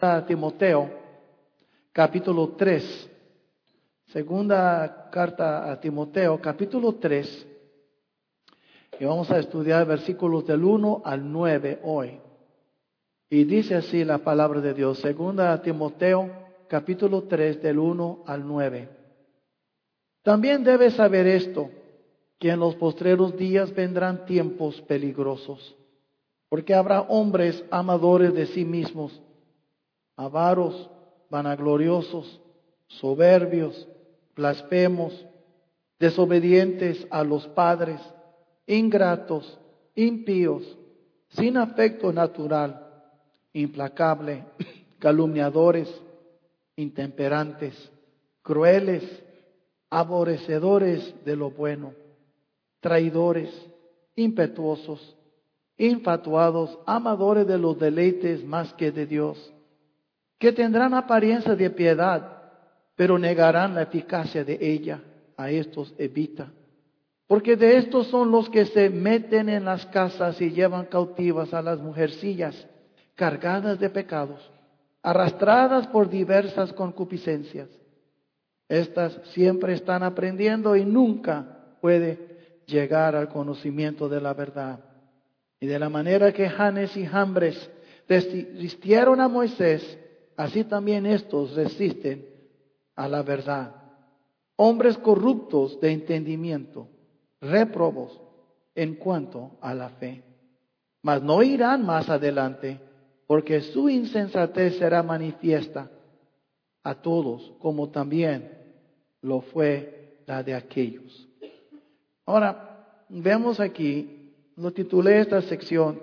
a Timoteo, capítulo 3. Segunda carta a Timoteo, capítulo 3. Y vamos a estudiar versículos del 1 al 9 hoy. Y dice así la palabra de Dios. Segunda a Timoteo, capítulo 3, del 1 al 9. También debes saber esto, que en los postreros días vendrán tiempos peligrosos, porque habrá hombres amadores de sí mismos, avaros, vanagloriosos, soberbios, blasfemos, desobedientes a los padres, ingratos, impíos, sin afecto natural, implacable, calumniadores, intemperantes, crueles, aborrecedores de lo bueno, traidores, impetuosos, infatuados, amadores de los deleites más que de Dios, que tendrán apariencia de piedad, pero negarán la eficacia de ella. A estos evita. Porque de estos son los que se meten en las casas y llevan cautivas a las mujercillas, cargadas de pecados, arrastradas por diversas concupiscencias. Estas siempre están aprendiendo y nunca puede llegar al conocimiento de la verdad. Y de la manera que Janes y Jambres resistieron a Moisés, así también estos resisten a la verdad. Hombres corruptos de entendimiento, réprobos en cuanto a la fe. Mas no irán más adelante, porque su insensatez será manifiesta a todos, como también lo fue la de aquellos. Ahora, vemos aquí, lo titulé esta sección,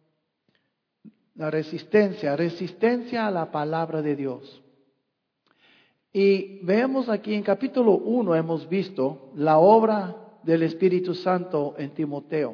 la resistencia a la palabra de Dios. Y vemos aquí en capítulo 1 hemos visto la obra del Espíritu Santo en Timoteo.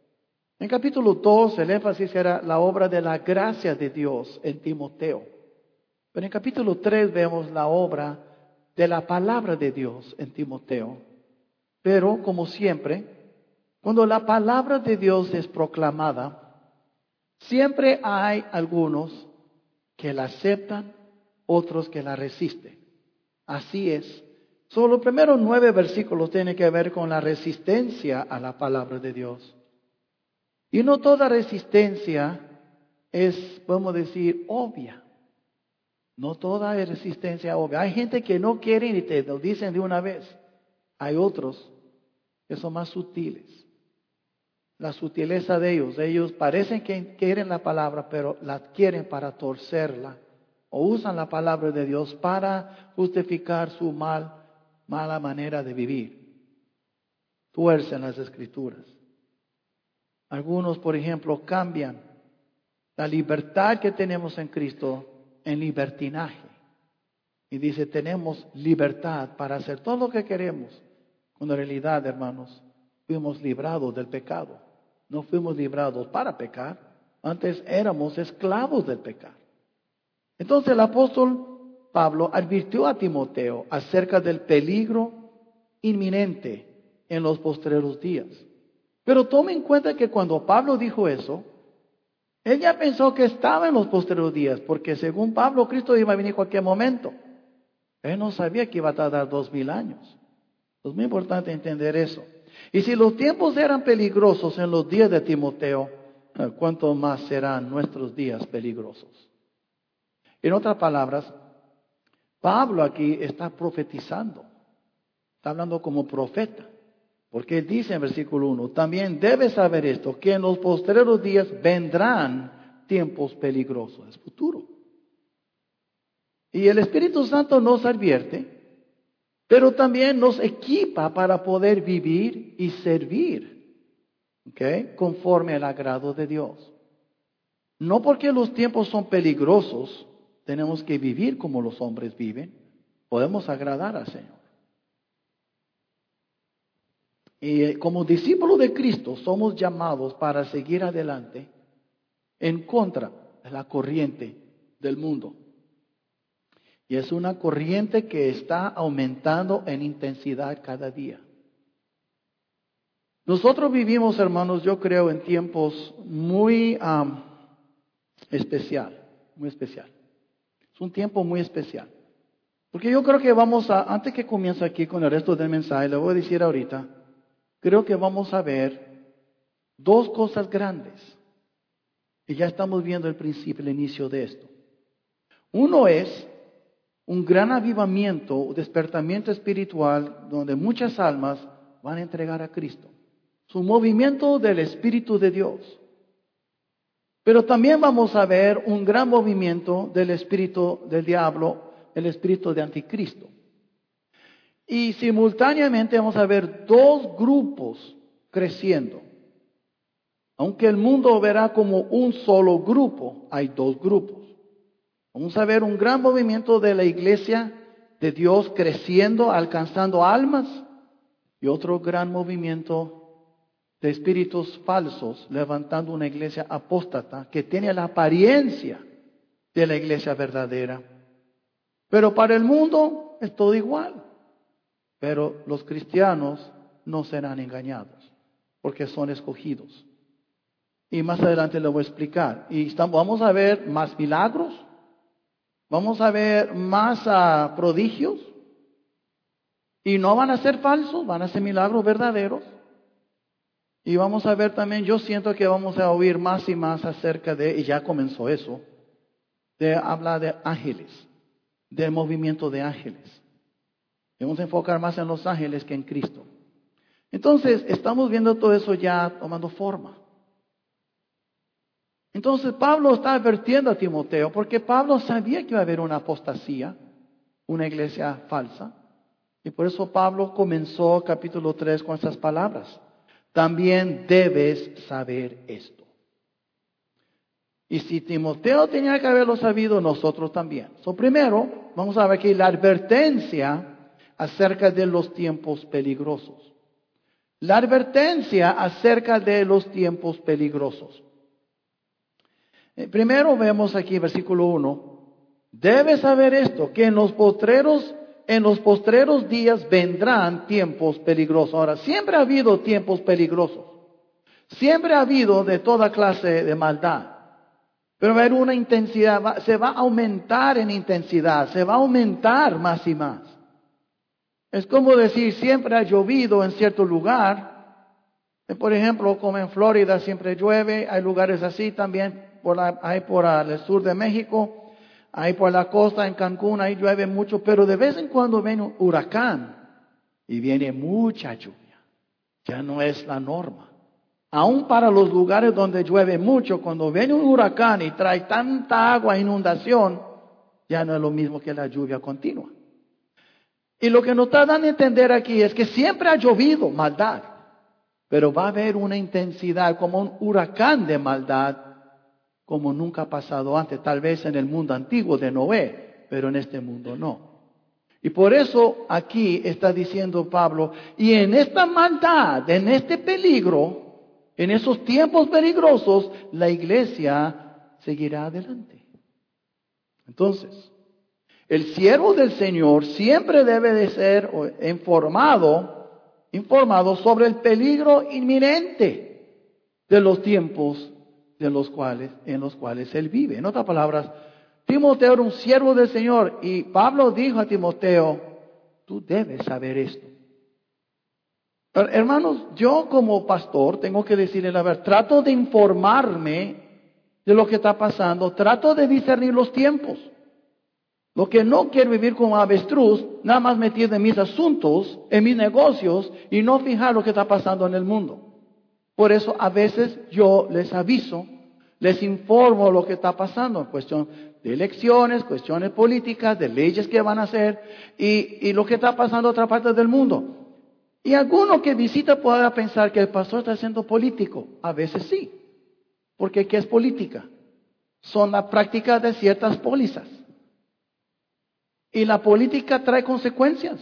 En capítulo 2 el énfasis era la obra de la gracia de Dios en Timoteo. Pero en capítulo 3 vemos la obra de la palabra de Dios en Timoteo. Pero como siempre, cuando la palabra de Dios es proclamada, siempre hay algunos que la aceptan, otros que la resisten. Así es. Solo los primeros 9 versículos tienen que ver con la resistencia a la palabra de Dios. Y no toda resistencia es, podemos decir, obvia. No toda es resistencia obvia. Hay gente que no quiere y te lo dicen de una vez. Hay otros que son más sutiles. La sutileza de ellos parecen que quieren la palabra, pero la quieren para torcerla. O usan la palabra de Dios para justificar su mala manera de vivir. Tuercen las escrituras. Algunos, por ejemplo, cambian la libertad que tenemos en Cristo en libertinaje. Y dice, tenemos libertad para hacer todo lo que queremos. Cuando en realidad, hermanos, fuimos librados del pecado. No fuimos librados para pecar. Antes éramos esclavos del pecado. Entonces el apóstol Pablo advirtió a Timoteo acerca del peligro inminente en los postreros días. Pero tome en cuenta que cuando Pablo dijo eso, él ya pensó que estaba en los postreros días, porque según Pablo, Cristo iba a venir en cualquier momento. Él no sabía que iba a tardar 2000 años. Es muy importante entender eso. Y si los tiempos eran peligrosos en los días de Timoteo, ¿cuánto más serán nuestros días peligrosos? En otras palabras, Pablo aquí está profetizando. Está hablando como profeta. Porque él dice en versículo 1, también debes saber esto, que en los postreros días vendrán tiempos peligrosos. Es futuro. Y el Espíritu Santo nos advierte, pero también nos equipa para poder vivir y servir, ¿okay?, conforme al agrado de Dios. No porque los tiempos son peligrosos, tenemos que vivir como los hombres viven. Podemos agradar al Señor. Y como discípulos de Cristo somos llamados para seguir adelante en contra de la corriente del mundo. Y es una corriente que está aumentando en intensidad cada día. Nosotros vivimos, hermanos, yo creo, en tiempos muy especial. Es un tiempo muy especial. Porque yo creo que antes que comience aquí con el resto del mensaje, le voy a decir ahorita, creo que vamos a ver dos cosas grandes. Y ya estamos viendo el principio, el inicio de esto. Uno es un gran avivamiento, despertamiento espiritual, donde muchas almas van a entregar a Cristo. Es un movimiento del Espíritu de Dios. Pero también vamos a ver un gran movimiento del espíritu del diablo, el espíritu de anticristo. Y simultáneamente vamos a ver dos grupos creciendo. Aunque el mundo verá como un solo grupo, hay dos grupos. Vamos a ver un gran movimiento de la iglesia de Dios creciendo, alcanzando almas, y otro gran movimiento de espíritus falsos levantando una iglesia apóstata que tiene la apariencia de la iglesia verdadera. Pero para el mundo es todo igual. Pero los cristianos no serán engañados porque son escogidos. Y más adelante le voy a explicar. Y vamos a ver más milagros. Vamos a ver más prodigios. Y no van a ser falsos, van a ser milagros verdaderos. Y vamos a ver también, yo siento que vamos a oír más y más acerca y ya comenzó eso, de hablar de ángeles, del movimiento de ángeles. Y vamos a enfocar más en los ángeles que en Cristo. Entonces, estamos viendo todo eso ya tomando forma. Entonces, Pablo está advirtiendo a Timoteo, porque Pablo sabía que iba a haber una apostasía, una iglesia falsa. Y por eso Pablo comenzó capítulo 3 con estas palabras. También debes saber esto. Y si Timoteo tenía que haberlo sabido, nosotros también. Primero, vamos a ver aquí la advertencia acerca de los tiempos peligrosos. La advertencia acerca de los tiempos peligrosos. Primero vemos aquí versículo 1. Debes saber esto, que en los postreros días vendrán tiempos peligrosos. Ahora, siempre ha habido tiempos peligrosos. Siempre ha habido de toda clase de maldad. Pero va a haber una intensidad, se va a aumentar en intensidad, se va a aumentar más y más. Es como decir, siempre ha llovido en cierto lugar. Por ejemplo, como en Florida siempre llueve, hay lugares así también, hay por el sur de México, hay por la costa en Cancún, ahí llueve mucho, pero de vez en cuando viene un huracán y viene mucha lluvia. Ya no es la norma. Aún para los lugares donde llueve mucho, cuando viene un huracán y trae tanta agua, inundación, ya no es lo mismo que la lluvia continua. Y lo que nos está dando a entender aquí es que siempre ha llovido maldad, pero va a haber una intensidad como un huracán de maldad, como nunca ha pasado antes, tal vez en el mundo antiguo de Noé, pero en este mundo no. Y por eso aquí está diciendo Pablo, y en esta maldad, en este peligro, en esos tiempos peligrosos, la iglesia seguirá adelante. Entonces, el siervo del Señor siempre debe de ser informado sobre el peligro inminente de los tiempos en los cuales él vive. En otras palabras, Timoteo era un siervo del Señor y Pablo dijo a Timoteo, tú debes saber esto. Pero, hermanos, yo como pastor tengo que decirle la verdad, trato de informarme de lo que está pasando, trato de discernir los tiempos. Lo que no quiero vivir como avestruz, nada más metido en mis asuntos, en mis negocios y no fijar lo que está pasando en el mundo. Por eso a veces yo les aviso, les informo lo que está pasando en cuestión de elecciones, cuestiones políticas, de leyes que van a hacer y lo que está pasando en otra parte del mundo. Y alguno que visita podrá pensar que el pastor está siendo político. A veces sí. Porque ¿qué es política? Son la práctica de ciertas pólizas. Y la política trae consecuencias.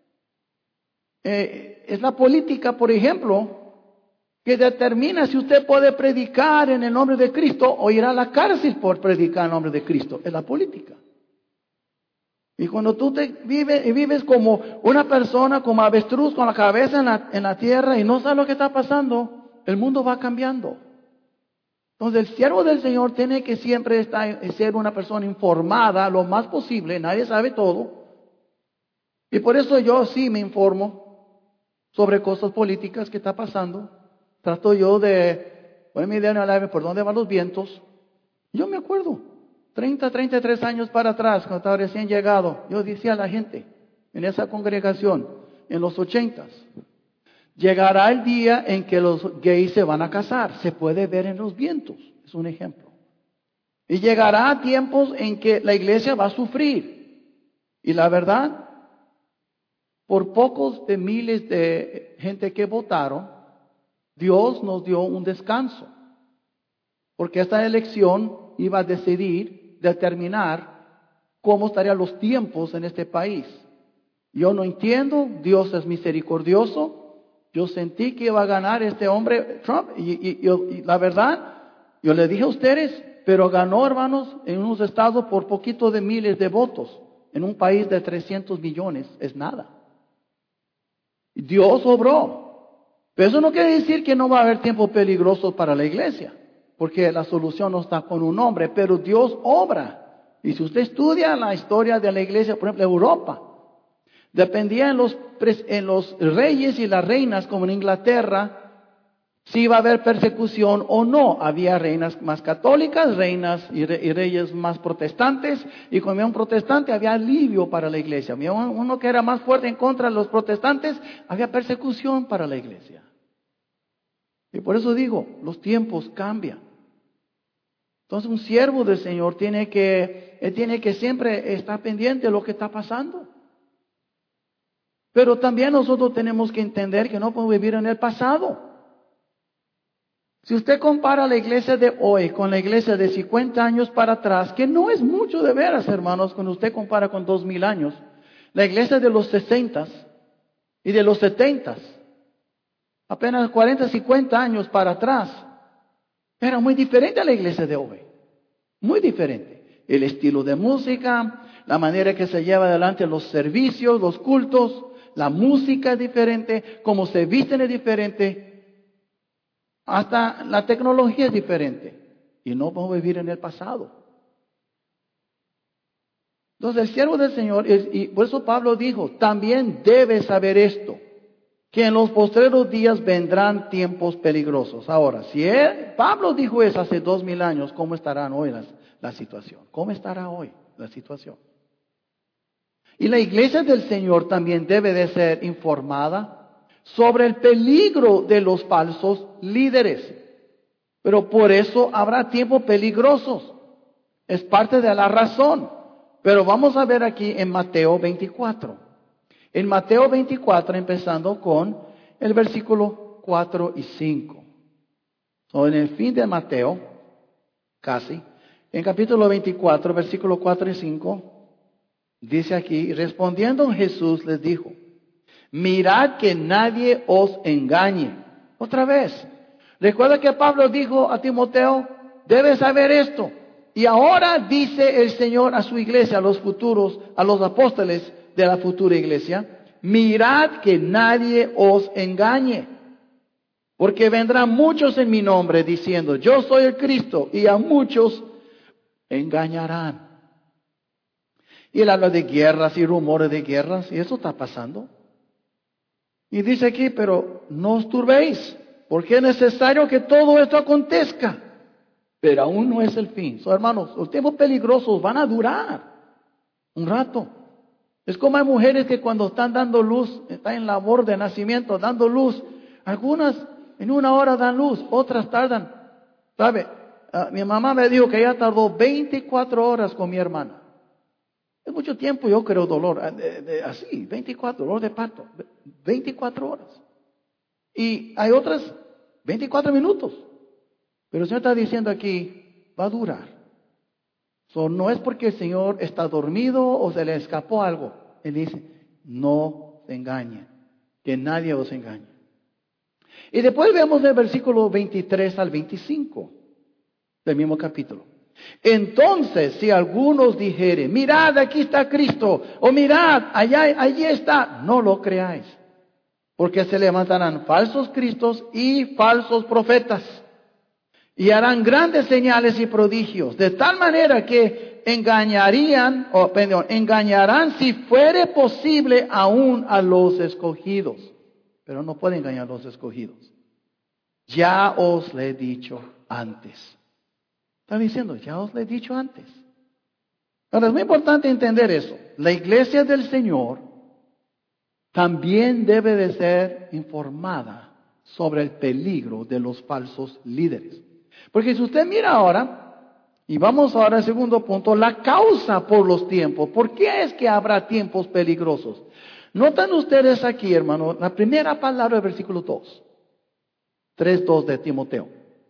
Es la política, por ejemplo, que determina si usted puede predicar en el nombre de Cristo o ir a la cárcel por predicar en el nombre de Cristo. Es la política. Y cuando tú vives como una persona, como avestruz, con la cabeza en la tierra y no sabes lo que está pasando, el mundo va cambiando. Entonces el siervo del Señor tiene que siempre ser una persona informada lo más posible. Nadie sabe todo. Y por eso yo sí me informo sobre cosas políticas que está pasando. Trato yo de ponerme idea en la por dónde van los vientos. Yo me acuerdo, 33 años para atrás, cuando estaba recién llegado, yo decía a la gente en esa congregación, en los 80s, llegará el día en que los gays se van a casar. Se puede ver en los vientos, es un ejemplo. Y llegará tiempos en que la iglesia va a sufrir. Y la verdad, por pocos de miles de gente que votaron, Dios nos dio un descanso. Porque esta elección iba a determinar cómo estarían los tiempos en este país. Yo no entiendo, Dios es misericordioso. Yo sentí que iba a ganar este hombre Trump y la verdad, yo le dije a ustedes, pero ganó, hermanos, en unos estados por poquito de miles de votos. En un país de 300 millones es nada. Dios obró. Pero eso no quiere decir que no va a haber tiempos peligrosos para la iglesia, porque la solución no está con un hombre, pero Dios obra. Y si usted estudia la historia de la iglesia, por ejemplo, Europa, dependía en los reyes y las reinas, como en Inglaterra, si iba a haber persecución o no. Había reinas más católicas, reinas y reyes más protestantes, y cuando había un protestante había alivio para la iglesia. Había uno que era más fuerte en contra de los protestantes, había persecución para la iglesia. Y por eso digo, los tiempos cambian. Entonces un siervo del Señor tiene que siempre estar pendiente de lo que está pasando. Pero también nosotros tenemos que entender que no podemos vivir en el pasado. Si usted compara la iglesia de hoy con la iglesia de 50 años para atrás, que no es mucho de veras, hermanos, cuando usted compara con 2000 años, la iglesia de los 60s y de los 70s, apenas 40, 50 años para atrás, era muy diferente a la iglesia de hoy. Muy diferente. El estilo de música, la manera que se lleva adelante los servicios, los cultos, la música es diferente, cómo se visten es diferente. Hasta la tecnología es diferente. Y no podemos vivir en el pasado. Entonces el siervo del Señor, y por eso Pablo dijo, también debe saber esto, que en los postreros días vendrán tiempos peligrosos. Ahora, si Pablo dijo eso hace 2000 años, ¿cómo estará hoy la situación? ¿Cómo estará hoy la situación? Y la iglesia del Señor también debe de ser informada sobre el peligro de los falsos líderes. Pero por eso habrá tiempos peligrosos. Es parte de la razón. Pero vamos a ver aquí en Mateo 24. En Mateo 24, empezando con el versículo 4 y 5. O en el fin de Mateo, casi, en capítulo 24, versículo 4 y 5, dice aquí, respondiendo Jesús les dijo, mirad que nadie os engañe. Otra vez, recuerda que Pablo dijo a Timoteo, debes saber esto. Y ahora dice el Señor a su iglesia, a los futuros, a los apóstoles de la futura iglesia, mirad que nadie os engañe. Porque vendrán muchos en mi nombre diciendo, yo soy el Cristo, y a muchos engañarán. Y él habla de guerras y rumores de guerras, y eso está pasando. Y dice aquí, pero no os turbéis, porque es necesario que todo esto acontezca. Pero aún no es el fin. Hermanos, los tiempos peligrosos van a durar un rato. Es como hay mujeres que cuando están dando luz, están en labor de nacimiento, dando luz. Algunas en 1 hora dan luz, otras tardan. ¿Sabe? Mi mamá me dijo que ella tardó 24 horas con mi hermana. Es mucho tiempo, yo creo, dolor. Así, 24, dolor de parto. 24 horas. Y hay otras 24 minutos. Pero el Señor está diciendo aquí, va a durar. No es porque el Señor está dormido o se le escapó algo. Él dice, no se engañen, que nadie os engañe. Y después vemos el versículo 23 al 25 del mismo capítulo. Entonces, si algunos dijeren, mirad, aquí está Cristo, o mirad, allí está, no lo creáis. Porque se levantarán falsos cristos y falsos profetas. y harán grandes señales y prodigios, de tal manera que engañarán si fuere posible aún a los escogidos. Pero no pueden engañar a los escogidos. Ya os lo he dicho antes. Está diciendo, ya os lo he dicho antes. Ahora es muy importante entender eso. La iglesia del Señor también debe de ser informada sobre el peligro de los falsos líderes. Porque si usted mira ahora, y vamos ahora al segundo punto, la causa por los tiempos. ¿Por qué es que habrá tiempos peligrosos? Notan ustedes aquí, hermano, la primera palabra del versículo 2. 3:2 de Timoteo.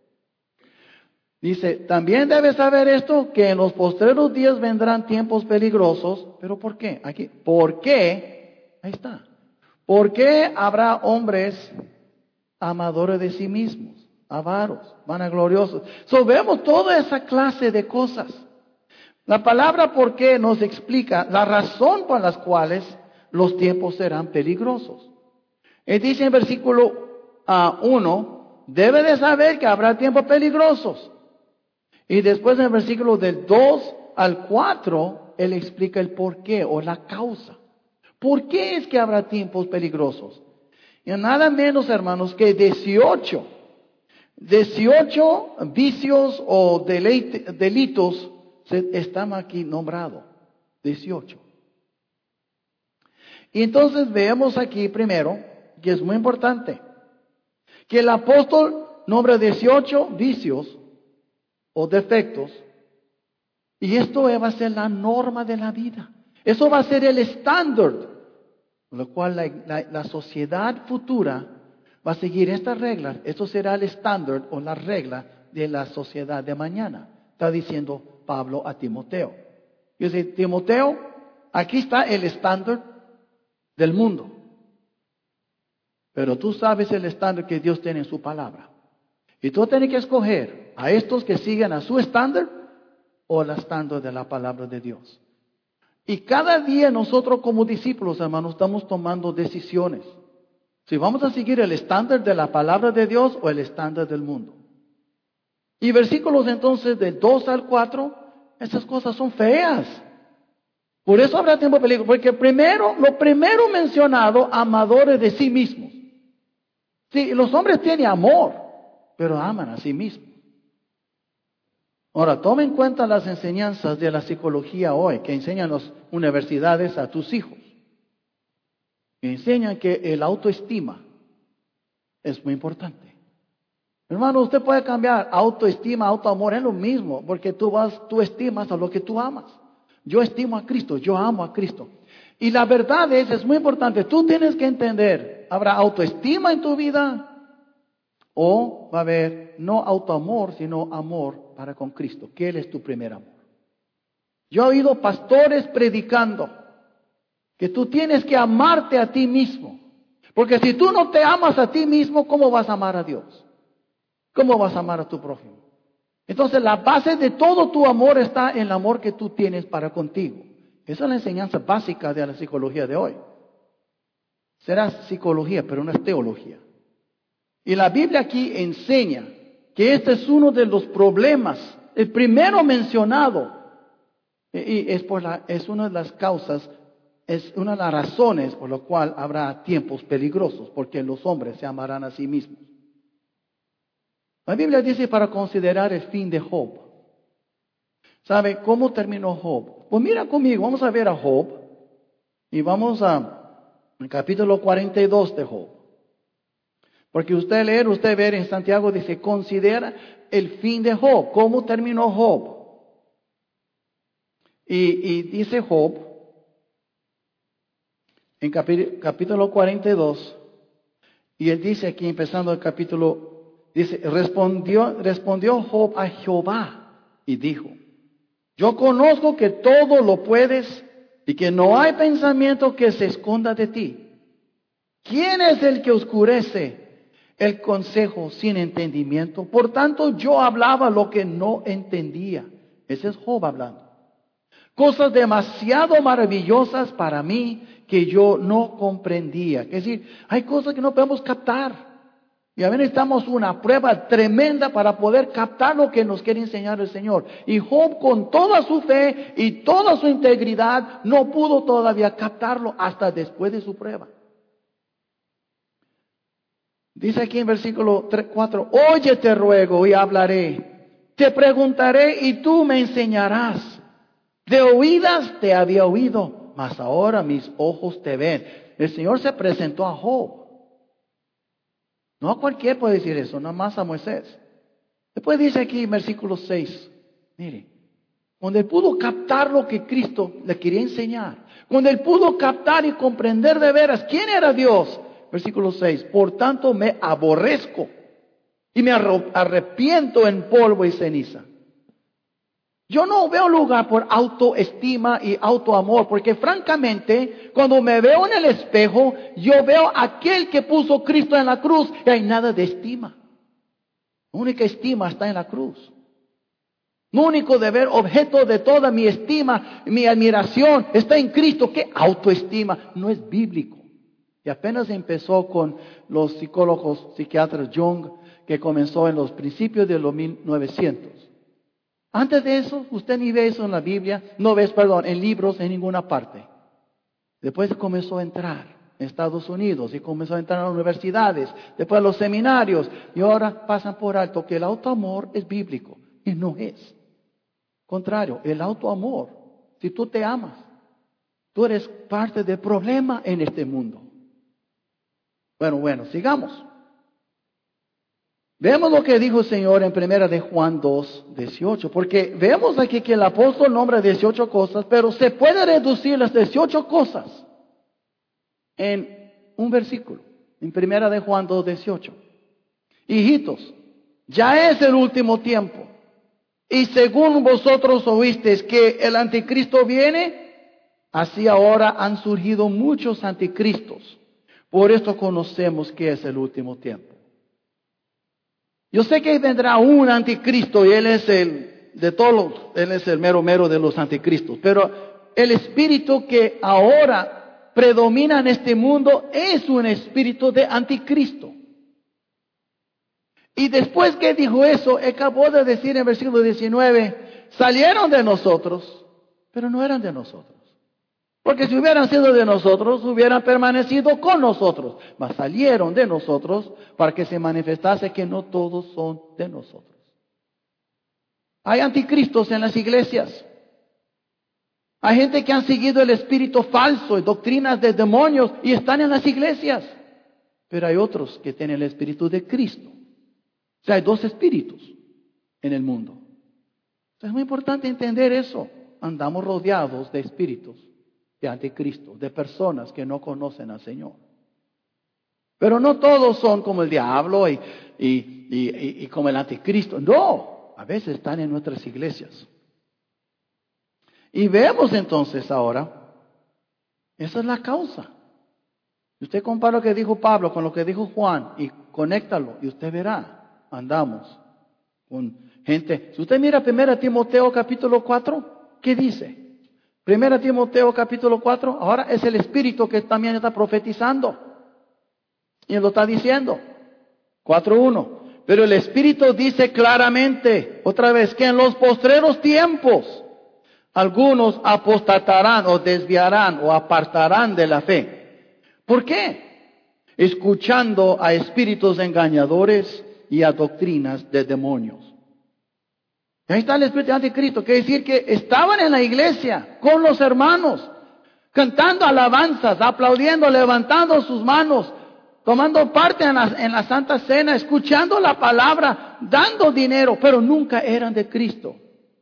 Dice, también debes saber esto, que en los postreros días vendrán tiempos peligrosos. ¿Pero por qué? Aquí, ¿por qué? Ahí está. ¿Por qué habrá hombres amadores de sí mismos, avaros, vanagloriosos? Vemos toda esa clase de cosas. La palabra por qué nos explica la razón por las cuales los tiempos serán peligrosos. Él dice en versículo 1, debe de saber que habrá tiempos peligrosos. Y después en el versículo del 2 al 4, él explica el por qué o la causa. ¿Por qué es que habrá tiempos peligrosos? Y nada menos, hermanos, que 18 vicios o delitos están aquí nombrados. 18. Y entonces vemos aquí primero, que es muy importante, que el apóstol nombra 18 vicios o defectos, y esto va a ser la norma de la vida. Eso va a ser el estándar, con lo cual la sociedad futura va a seguir estas reglas. Esto será el estándar o la regla de la sociedad de mañana. Está diciendo Pablo a Timoteo. Y dice, Timoteo, aquí está el estándar del mundo. Pero tú sabes el estándar que Dios tiene en su palabra. Y tú tienes que escoger a estos que siguen a su estándar o el estándar de la palabra de Dios. Y cada día nosotros como discípulos, hermanos, estamos tomando decisiones. Si vamos a seguir el estándar de la palabra de Dios o el estándar del mundo. Y versículos entonces del 2 al 4, esas cosas son feas. Por eso habrá tiempo de peligro. Porque lo primero mencionado, amadores de sí mismos. Sí, los hombres tienen amor, pero aman a sí mismos. Ahora, toma en cuenta las enseñanzas de la psicología hoy, que enseñan las universidades a tus hijos. Que enseñan que el autoestima es muy importante. Hermano, usted puede cambiar autoestima, autoamor, es lo mismo, porque tú estimas a lo que tú amas. Yo estimo a Cristo, yo amo a Cristo. Y la verdad es muy importante, tú tienes que entender, ¿habrá autoestima en tu vida? O va a haber no autoamor, sino amor para con Cristo, que Él es tu primer amor. Yo he oído pastores predicando que tú tienes que amarte a ti mismo. Porque si tú no te amas a ti mismo, ¿cómo vas a amar a Dios? ¿Cómo vas a amar a tu prójimo? Entonces la base de todo tu amor está en el amor que tú tienes para contigo. Esa es la enseñanza básica de la psicología de hoy. Será psicología, pero no es teología. Y la Biblia aquí enseña que este es uno de los problemas, el primero mencionado, y es una de las causas, es una de las razones por la cual habrá tiempos peligrosos, porque los hombres se amarán a sí mismos. La Biblia dice para considerar el fin de Job. ¿Sabe cómo terminó Job? Pues mira conmigo, vamos a ver a Job, y vamos al capítulo 42 de Job. Porque usted ver en Santiago dice, considera el fin de Job. ¿Cómo terminó Job? Y dice Job, en capítulo 42, y él dice aquí, empezando el capítulo, dice, respondió Job a Jehová y dijo, yo conozco que todo lo puedes y que no hay pensamiento que se esconda de ti. ¿Quién es el que oscurece el consejo sin entendimiento? Por tanto, yo hablaba lo que no entendía. Ese es Job hablando. Cosas demasiado maravillosas para mí que yo no comprendía. Es decir, hay cosas que no podemos captar. Y a ver, necesitamos una prueba tremenda para poder captar lo que nos quiere enseñar el Señor. Y Job, con toda su fe y toda su integridad, no pudo todavía captarlo hasta después de su prueba. Dice aquí en versículo 4, oye, te ruego y hablaré. Te preguntaré y tú me enseñarás. De oídas te había oído, mas ahora mis ojos te ven. El Señor se presentó a Job. No a cualquiera puede decir eso, nada más a Moisés. Después dice aquí en versículo 6, mire, cuando él pudo captar lo que Cristo le quería enseñar, cuando él pudo captar y comprender de veras quién era Dios, versículo 6, por tanto me aborrezco y me arrepiento en polvo y ceniza. Yo no veo lugar por autoestima y autoamor, porque francamente, cuando me veo en el espejo, yo veo a aquel que puso Cristo en la cruz y hay nada de estima. La única estima está en la cruz. Lo único deber, objeto de toda mi estima, mi admiración, está en Cristo. ¿Qué autoestima? No es bíblico. Y apenas empezó con los psicólogos, psiquiatras Jung, que comenzó en los principios de los 1900. Antes de eso, usted ni ve eso en la Biblia, no ves, en libros en ninguna parte. Después comenzó a entrar en Estados Unidos y comenzó a entrar a las universidades, después a los seminarios, y ahora pasan por alto que el autoamor es bíblico, y no es. Contrario, el autoamor, si tú te amas, tú eres parte del problema en este mundo. Bueno, sigamos. Vemos lo que dijo el Señor en 1 de Juan 2:18, porque vemos aquí que el apóstol nombra 18 cosas, pero se puede reducir las 18 cosas en un versículo, en 1 de Juan 2:18. Hijitos, ya es el último tiempo, y según vosotros oísteis que el anticristo viene, así ahora han surgido muchos anticristos. Por esto conocemos que es el último tiempo. Yo sé que vendrá un anticristo y él es él es el mero de los anticristos. Pero el espíritu que ahora predomina en este mundo es un espíritu de anticristo. Y después que dijo eso, acabó de decir en versículo 19, salieron de nosotros, pero no eran de nosotros. Porque si hubieran sido de nosotros, hubieran permanecido con nosotros. Mas salieron de nosotros para que se manifestase que no todos son de nosotros. Hay anticristos en las iglesias. Hay gente que han seguido el espíritu falso y doctrinas de demonios y están en las iglesias. Pero hay otros que tienen el espíritu de Cristo. O sea, hay dos espíritus en el mundo. Entonces es muy importante entender eso. Andamos rodeados de espíritus de anticristo, de personas que no conocen al Señor. Pero no todos son como el diablo y como el anticristo. No, a veces están en nuestras iglesias. Y vemos entonces ahora, esa es la causa. Usted compara lo que dijo Pablo con lo que dijo Juan y conéctalo y usted verá, andamos con gente. Si usted mira 1 Timoteo capítulo 4, ¿qué dice? 1 Timoteo capítulo 4, ahora es el Espíritu que también está profetizando. Y él lo está diciendo. 4:1. Pero el Espíritu dice claramente, otra vez, que en los postreros tiempos, algunos apostatarán o desviarán o apartarán de la fe. ¿Por qué? Escuchando a espíritus engañadores y a doctrinas de demonios. Ahí está el espíritu de anticristo. Quiere decir que estaban en la iglesia con los hermanos, cantando alabanzas, aplaudiendo, levantando sus manos, tomando parte en la Santa Cena, escuchando la palabra, dando dinero, pero nunca eran de Cristo.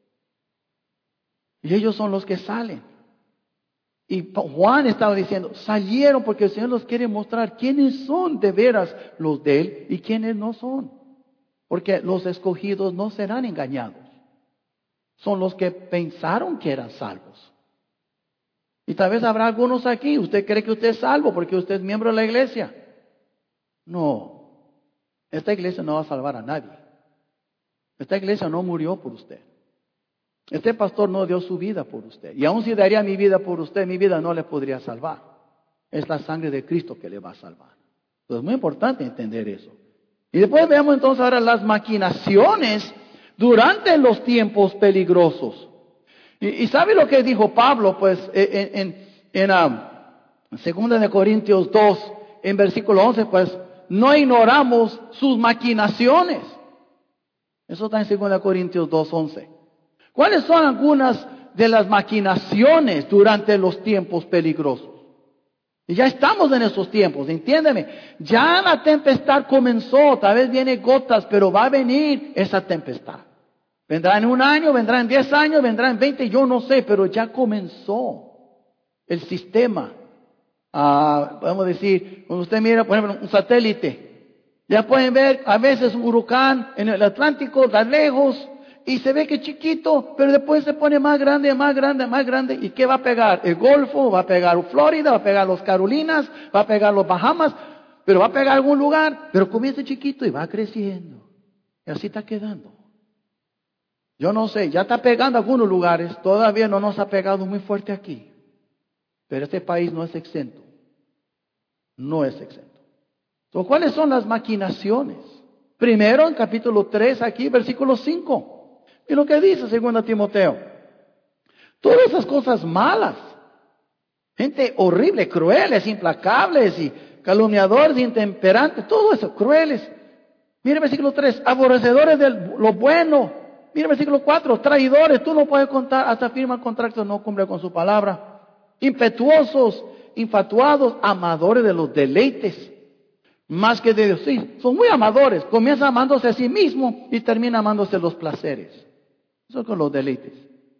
Y ellos son los que salen. Y Juan estaba diciendo, salieron porque el Señor los quiere mostrar quiénes son de veras los de Él y quiénes no son. Porque los escogidos no serán engañados. Son los que pensaron que eran salvos. Y tal vez habrá algunos aquí, usted cree que usted es salvo porque usted es miembro de la iglesia. No, esta iglesia no va a salvar a nadie. Esta iglesia no murió por usted. Este pastor no dio su vida por usted. Y aun si daría mi vida por usted, mi vida no le podría salvar. Es la sangre de Cristo que le va a salvar. Entonces es muy importante entender eso. Y después veamos entonces ahora las maquinaciones durante los tiempos peligrosos. Y ¿sabe lo que dijo Pablo? Pues en 2 de Corintios 2, en versículo 11, pues no ignoramos sus maquinaciones. Eso está en 2 Corintios 2, 11. ¿Cuáles son algunas de las maquinaciones durante los tiempos peligrosos? Y ya estamos en esos tiempos, entiéndeme. Ya la tempestad comenzó, tal vez viene gotas, pero va a venir esa tempestad. Vendrá en 1 año, vendrá en 10 años, vendrá en 20, yo no sé, pero ya comenzó el sistema. Podemos decir, cuando usted mira, por ejemplo, un satélite, ya pueden ver a veces un huracán en el Atlántico, de lejos, y se ve que es chiquito, pero después se pone más grande, más grande, más grande. ¿Y qué va a pegar? El Golfo, va a pegar Florida, va a pegar los Carolinas, va a pegar los Bahamas, pero va a pegar algún lugar, pero comienza chiquito y va creciendo. Y así está quedando. Yo no sé, ya está pegando algunos lugares, todavía no nos ha pegado muy fuerte aquí. Pero este país no es exento. No es exento. Entonces, ¿cuáles son las maquinaciones? Primero, en capítulo 3, aquí, versículo 5. Y lo que dice 2 Timoteo. Todas esas cosas malas. Gente horrible, crueles, implacables y calumniadores, intemperantes. Todo eso, crueles. Mire el versículo 3. Aborrecedores de lo bueno. Mire el versículo 4. Traidores. Tú no puedes contar, hasta firma el contrato, no cumple con su palabra. Impetuosos, infatuados, amadores de los deleites. Más que de Dios. Sí, son muy amadores. Comienza amándose a sí mismo y termina amándose los placeres. Eso con los deleites.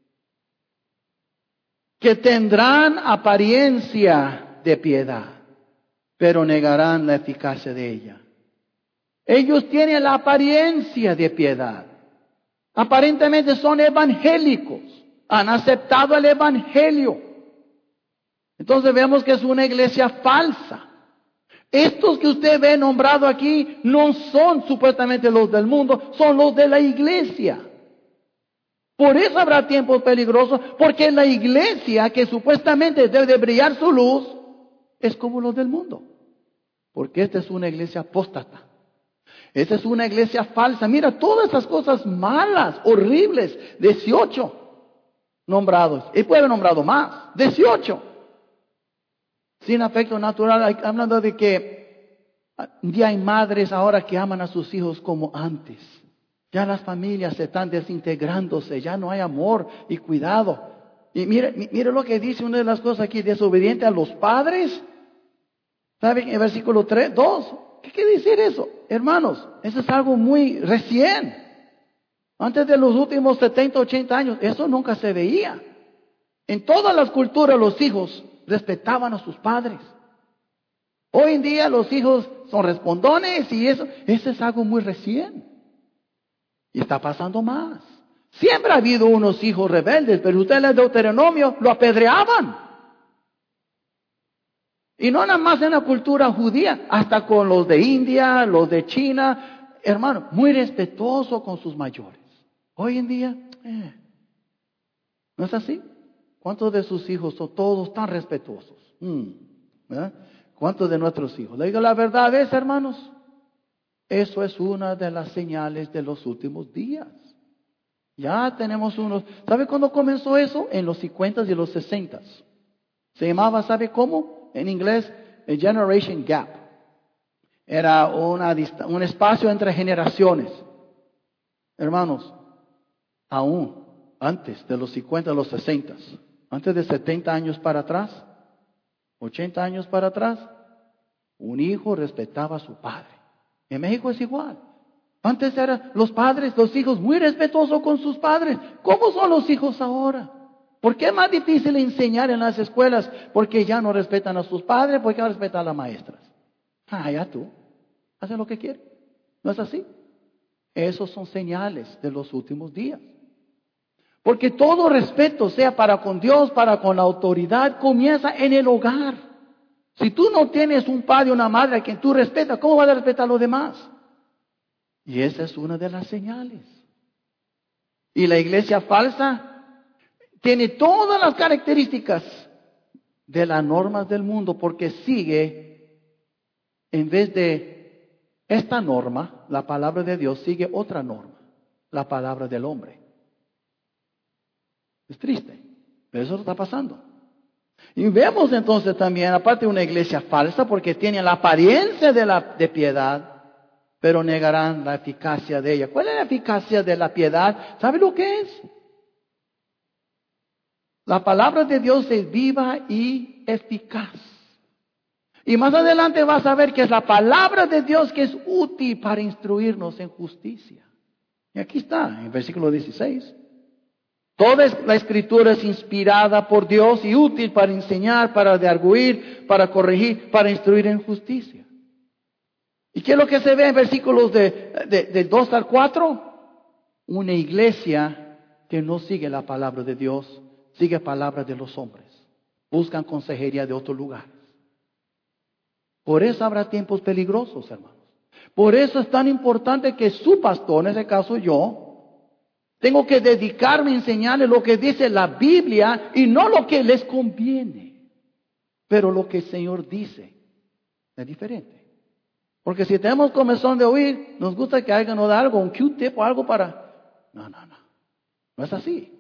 Que tendrán apariencia de piedad, pero negarán la eficacia de ella. Ellos tienen la apariencia de piedad. Aparentemente son evangélicos. Han aceptado el evangelio. Entonces vemos que es una iglesia falsa. Estos que usted ve nombrado aquí no son supuestamente los del mundo, son los de la iglesia. Por eso habrá tiempos peligrosos, porque la iglesia que supuestamente debe de brillar su luz es como los del mundo. Porque esta es una iglesia apóstata. Esta es una iglesia falsa. Mira, todas esas cosas malas, horribles, 18 nombrados. Y puede haber nombrado más, 18. Sin afecto natural, hablando de que ya hay madres ahora que aman a sus hijos como antes. Ya las familias se están desintegrándose, ya no hay amor y cuidado. Y mire lo que dice una de las cosas aquí, desobediente a los padres. ¿Saben? En el versículo 3, 2, ¿qué quiere decir eso? Hermanos, eso es algo muy recién. Antes de los últimos 70, 80 años, eso nunca se veía. En todas las culturas los hijos respetaban a sus padres. Hoy en día los hijos son respondones y eso es algo muy recién. Y está pasando más. Siempre ha habido unos hijos rebeldes, pero ustedes en Deuteronomio lo apedreaban. Y no nada más en la cultura judía, hasta con los de India, los de China, hermano, muy respetuoso con sus mayores. Hoy en día, ¿no es así? ¿Cuántos de sus hijos son todos tan respetuosos? ¿Verdad? ¿Cuántos de nuestros hijos? Le digo la verdad es, hermanos, eso es una de las señales de los últimos días. Ya tenemos unos. ¿Sabe cuándo comenzó eso? En los 50s y los 60s. Se llamaba, ¿sabe cómo? En inglés, a generation gap. Era un espacio entre generaciones. Hermanos, aún antes de los 50, los 60, antes de 70 años para atrás, 80 años para atrás, un hijo respetaba a su padre. En México es igual. Antes eran los padres, los hijos muy respetuosos con sus padres. ¿Cómo son los hijos ahora? ¿Por qué es más difícil enseñar en las escuelas? Porque ya no respetan a sus padres, porque no respetan a las maestras. Ya tú, hacen lo que quieren. ¿No es así? Esos son señales de los últimos días. Porque todo respeto, sea para con Dios, para con la autoridad, comienza en el hogar. Si tú no tienes un padre o una madre a quien tú respetas, ¿cómo vas a respetar a los demás? Y esa es una de las señales. Y la iglesia falsa tiene todas las características de las normas del mundo porque sigue, en vez de esta norma, la palabra de Dios, sigue otra norma, la palabra del hombre. Es triste, pero eso está pasando. Y vemos entonces también, aparte de una iglesia falsa, porque tiene la apariencia de piedad, pero negarán la eficacia de ella. ¿Cuál es la eficacia de la piedad? ¿Sabe lo que es? La palabra de Dios es viva y eficaz. Y más adelante vas a ver que es la palabra de Dios que es útil para instruirnos en justicia. Y aquí está, en versículo 16. Toda la escritura es inspirada por Dios y útil para enseñar, para redarguir, para corregir, para instruir en justicia. ¿Y qué es lo que se ve en versículos de 2 al 4? Una iglesia que no sigue la palabra de Dios, sigue palabras de los hombres. Buscan consejería de otros lugares. Por eso habrá tiempos peligrosos, hermanos. Por eso es tan importante que su pastor, en ese caso yo, tengo que dedicarme a enseñarle lo que dice la Biblia y no lo que les conviene. Pero lo que el Señor dice es diferente. Porque si tenemos comezón de oír, nos gusta que alguien nos dé algo, un Q-tip o algo para... No. No es así.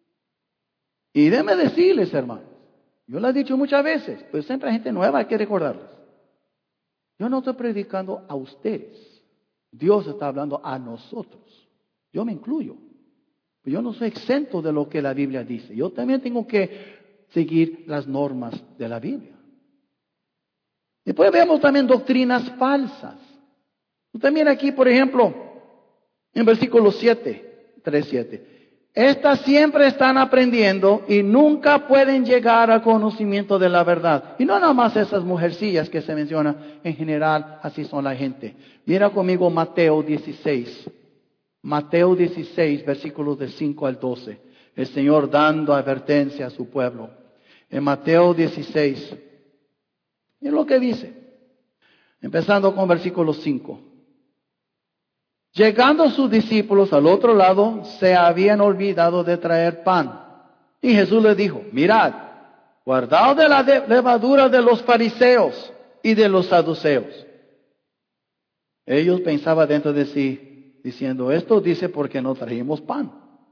Y déjenme decirles, hermanos, yo lo he dicho muchas veces, pero siempre hay gente nueva, hay que recordarles. Yo no estoy predicando a ustedes. Dios está hablando a nosotros. Yo me incluyo. Yo no soy exento de lo que la Biblia dice. Yo también tengo que seguir las normas de la Biblia. Después vemos también doctrinas falsas. También aquí, por ejemplo, en versículo 7, 3:7. Estas siempre están aprendiendo y nunca pueden llegar al conocimiento de la verdad. Y no nada más esas mujercillas que se mencionan, en general así son la gente. Mira conmigo Mateo 16. Mateo 16, versículos de 5 al 12. El Señor dando advertencia a su pueblo. En Mateo 16, es lo que dice. Empezando con versículo 5. Llegando sus discípulos al otro lado, se habían olvidado de traer pan. Y Jesús les dijo, mirad, guardaos de la levadura de los fariseos y de los saduceos. Ellos pensaban dentro de sí, diciendo, esto dice porque no trajimos pan.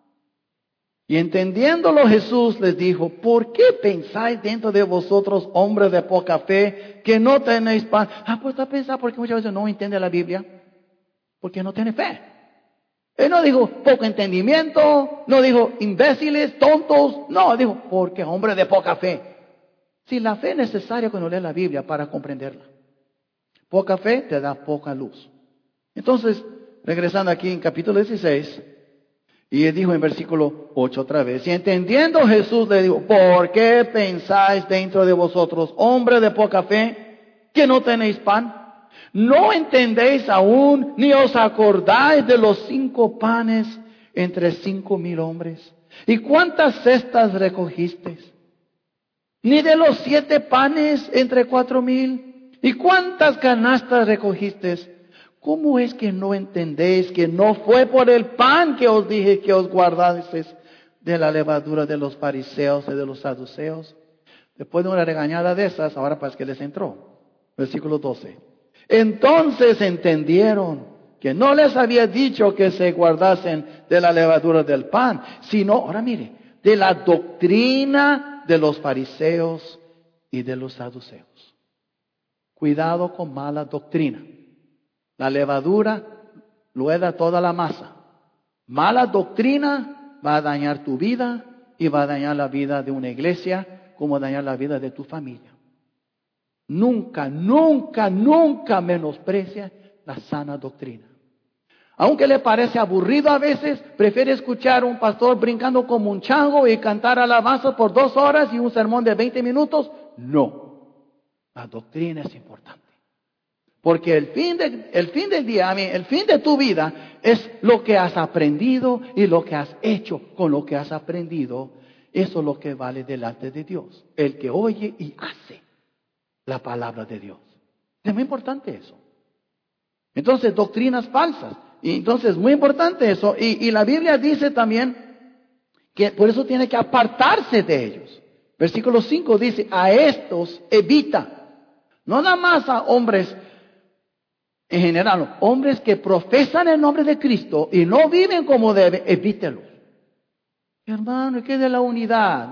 Y entendiéndolo Jesús les dijo, ¿por qué pensáis dentro de vosotros, hombres de poca fe, que no tenéis pan? Pues a pensar porque muchas veces no entiende la Biblia, porque no tiene fe. Él no dijo poco entendimiento, no dijo imbéciles, tontos, no, dijo porque hombres de poca fe. Si la fe es necesaria cuando lee la Biblia para comprenderla. Poca fe te da poca luz. Entonces, regresando aquí en capítulo 16, y él dijo en versículo 8 otra vez, y entendiendo Jesús le dijo, ¿por qué pensáis dentro de vosotros, hombres de poca fe, que no tenéis pan? ¿No entendéis aún, ni os acordáis de los 5 panes entre 5,000 hombres? ¿Y cuántas cestas recogisteis? ¿Ni de los 7 panes entre 4,000? ¿Y cuántas canastas recogisteis? ¿Cómo es que no entendéis que no fue por el pan que os dije que os guardaseis de la levadura de los fariseos y de los saduceos? Después de una regañada de esas, ahora parece que les entró. Versículo 12. Entonces entendieron que no les había dicho que se guardasen de la levadura del pan, sino, ahora mire, de la doctrina de los fariseos y de los saduceos. Cuidado con mala doctrina. La levadura lueda toda la masa. Mala doctrina va a dañar tu vida y va a dañar la vida de una iglesia, como dañar la vida de tu familia. Nunca menosprecia la sana doctrina. Aunque le parece aburrido a veces, prefiere escuchar a un pastor brincando como un chango y cantar alabanzas por 2 horas y un sermón de 20 minutos. No, la doctrina es importante. Porque el fin del día, el fin de tu vida es lo que has aprendido y lo que has hecho con lo que has aprendido. Eso es lo que vale delante de Dios. El que oye y hace la palabra de Dios. Es muy importante eso. Entonces, doctrinas falsas. Y entonces, es muy importante eso. Y la Biblia dice también que por eso tiene que apartarse de ellos. Versículo 5 dice, a estos evita. No nada más a hombres En general, hombres que profesan el nombre de Cristo y no viven como deben, evítelos. Hermano, ¿qué de la unidad?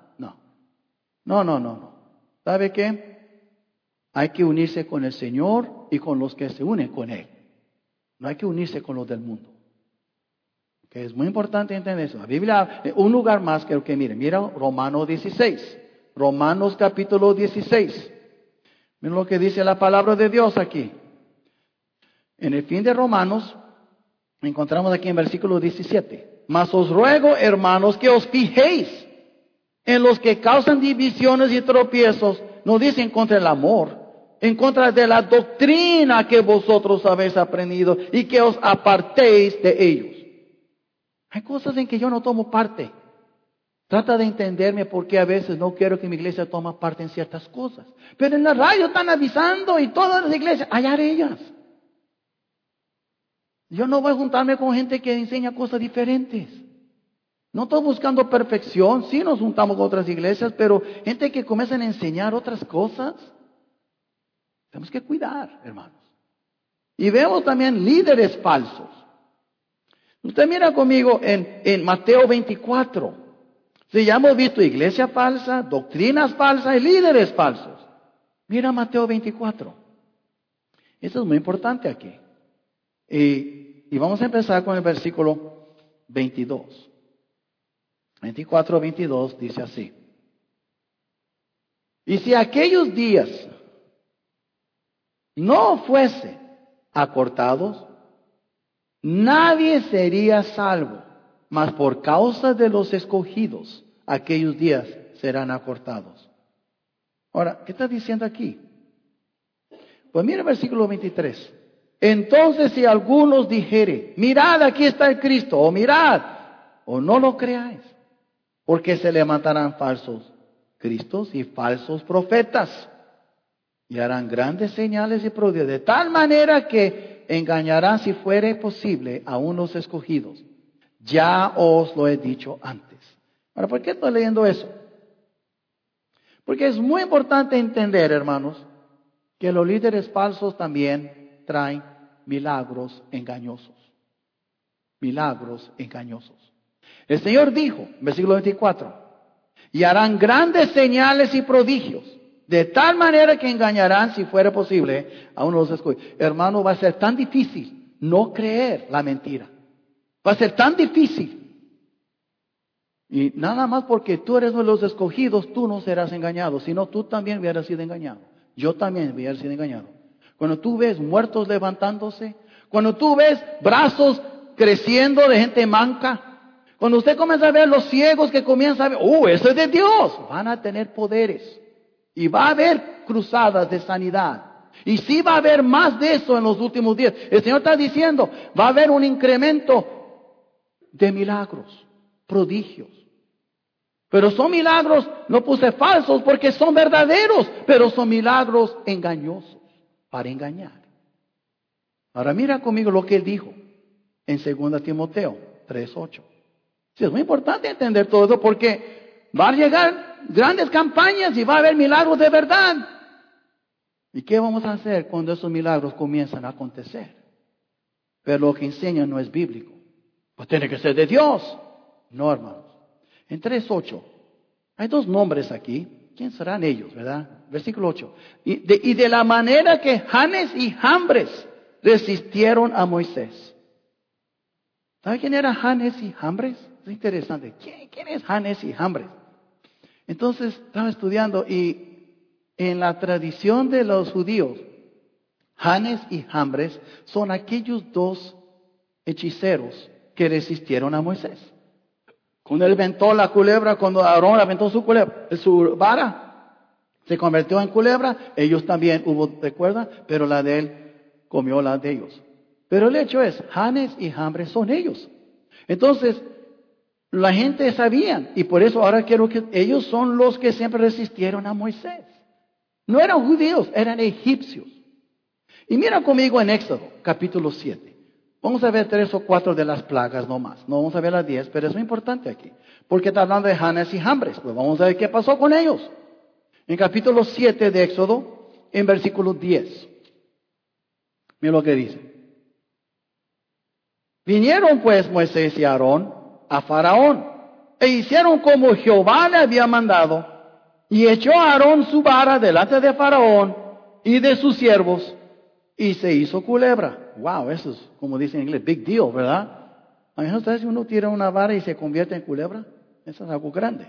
No. ¿Sabe qué? Hay que unirse con el Señor y con los que se unen con Él. No hay que unirse con los del mundo. Que es muy importante entender eso. La Biblia, un lugar más que mira Romanos 16. Romanos capítulo 16. Miren lo que dice la palabra de Dios aquí. En el fin de Romanos, encontramos aquí en versículo 17. Mas os ruego, hermanos, que os fijéis en los que causan divisiones y tropiezos. No dice en contra del amor, en contra de la doctrina que vosotros habéis aprendido y que os apartéis de ellos. Hay cosas en que yo no tomo parte. Trata de entenderme porque a veces no quiero que mi iglesia tome parte en ciertas cosas. Pero en la radio están avisando y todas las iglesias, allá ellas. Yo no voy a juntarme con gente que enseña cosas diferentes. No estoy buscando perfección, sí nos juntamos con otras iglesias, pero gente que comienzan a enseñar otras cosas, tenemos que cuidar, hermanos. Y vemos también líderes falsos. Usted mira conmigo en Mateo 24. Si ya hemos visto iglesia falsa, doctrinas falsas y líderes falsos. Mira Mateo 24. Eso es muy importante aquí. Y vamos a empezar con el versículo 22. 24, 22 dice así. Y si aquellos días no fuesen acortados, nadie sería salvo, mas por causa de los escogidos, aquellos días serán acortados. Ahora, ¿qué está diciendo aquí? Pues mira el versículo 23. Entonces si algunos dijere, mirad, aquí está el Cristo, o mirad, o no lo creáis, porque se levantarán falsos cristos y falsos profetas, y harán grandes señales y prodigios, de tal manera que engañarán, si fuere posible, a unos escogidos. Ya os lo he dicho antes. Ahora, ¿por qué estoy leyendo eso? Porque es muy importante entender, hermanos, que los líderes falsos también traen milagros engañosos. Milagros engañosos. El Señor dijo, versículo 24, y harán grandes señales y prodigios, de tal manera que engañarán, si fuera posible, a uno de los escogidos. Hermano, va a ser tan difícil no creer la mentira. Va a ser tan difícil. Y nada más porque tú eres uno de los escogidos, tú no serás engañado. Si no, tú también hubieras sido engañado. Yo también hubiera sido engañado. Cuando tú ves muertos levantándose, cuando tú ves brazos creciendo de gente manca, cuando usted comienza a ver los ciegos que comienzan a ver, eso es de Dios, van a tener poderes. Y va a haber cruzadas de sanidad. Y sí va a haber más de eso en los últimos días. El Señor está diciendo, va a haber un incremento de milagros, prodigios. Pero son milagros, no puse falsos porque son verdaderos, pero son milagros engañosos, para engañar. Ahora mira conmigo lo que Él dijo en 2 Timoteo 3:8. Sí, es muy importante entender todo eso porque va a llegar grandes campañas y va a haber milagros de verdad. ¿Y qué vamos a hacer cuando esos milagros comienzan a acontecer? Pero lo que enseña no es bíblico. Pues tiene que ser de Dios. No, hermanos. En 3:8 hay dos nombres aquí. ¿Quién serán ellos, verdad? Versículo 8. Y de la manera que Janes y Jambres resistieron a Moisés. ¿Sabe quién era Janes y Jambres? Es interesante. ¿Quién es Janes y Jambres? Entonces estaba estudiando y en la tradición de los judíos, Janes y Jambres son aquellos dos hechiceros que resistieron a Moisés. Cuando él aventó la culebra, cuando Aarón aventó su vara, se convirtió en culebra, ellos también recuerda, pero la de él comió la de ellos. Pero el hecho es, Janes y Jambres son ellos. Entonces, la gente sabía, y por eso ahora quiero que ellos son los que siempre resistieron a Moisés. No eran judíos, eran egipcios. Y mira conmigo en Éxodo, capítulo 7. Vamos a ver 3 o 4 de las plagas nomás. No vamos a ver las 10, pero es muy importante aquí. Porque está hablando de Janes y Jambres. Pues vamos a ver qué pasó con ellos. En capítulo 7 de Éxodo, en versículo 10. Mira lo que dice. Vinieron pues Moisés y Aarón a Faraón, e hicieron como Jehová le había mandado, y echó a Aarón su vara delante de Faraón y de sus siervos, y se hizo culebra. Wow, eso es, como dicen en inglés, big deal, ¿verdad? Imagínate ustedes si uno tira una vara y se convierte en culebra. Eso es algo grande.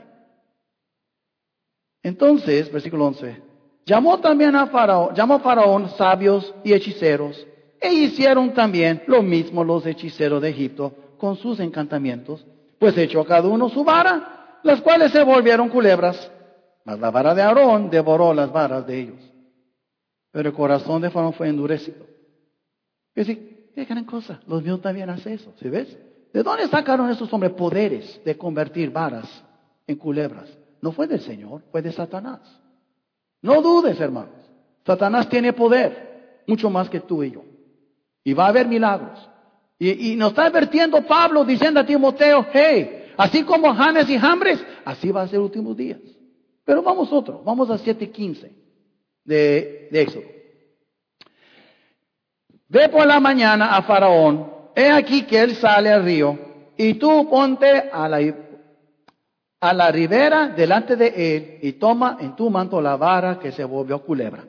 Entonces, versículo 11, llamó a Faraón sabios y hechiceros, e hicieron también lo mismo los hechiceros de Egipto con sus encantamientos, pues echó a cada uno su vara, las cuales se volvieron culebras, mas la vara de Aarón devoró las varas de ellos. Pero el corazón de Faraón fue endurecido. Es decir, qué gran cosa, los míos también hacen eso, ¿sí ves? ¿De dónde sacaron esos hombres poderes de convertir varas en culebras? No fue del Señor, fue de Satanás. No dudes, hermanos. Satanás tiene poder, mucho más que tú y yo. Y va a haber milagros. Y nos está advirtiendo Pablo diciendo a Timoteo, hey, así como Janes y Jambres, así va a ser últimos días. Pero vamos a 7:15 de Éxodo. Ve por la mañana a Faraón, he aquí que él sale al río, y tú ponte a la ribera delante de él, y toma en tu manto la vara que se volvió culebra.